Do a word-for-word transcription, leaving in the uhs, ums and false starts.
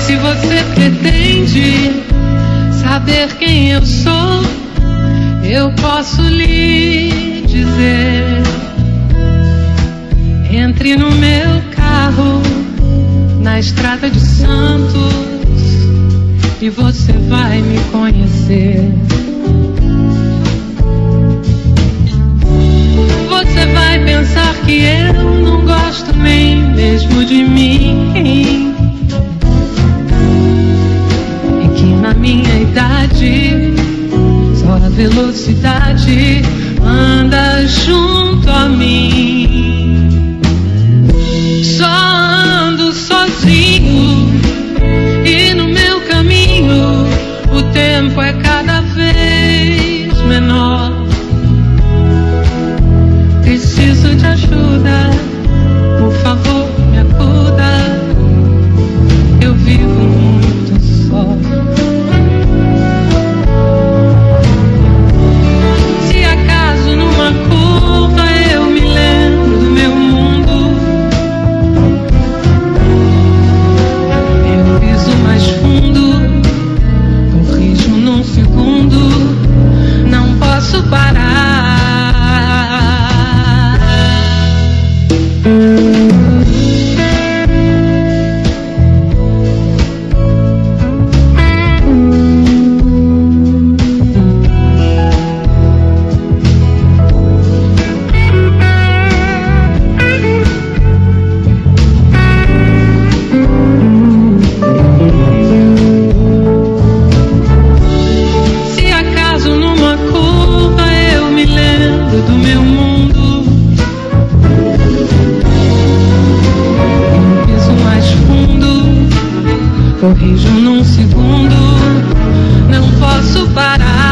Se você pretende saber quem eu sou, eu posso lhe dizer. Entre no meu carro, na estrada de Santos, e você vai me conhecer. Você vai pensar que eu não gosto nem mesmo de mim, e que na minha idade só a velocidade anda junto a mim. Só ando sozinho e no meu caminho o tempo é cada vez menor. Preciso de ajuda, por favor me acuda. Eu vivo muito só. Se acaso numa curva eu me lembro do meu mundo, eu piso mais fundo, corrijo num segundo, não posso parar. Corrijo num segundo, não posso parar.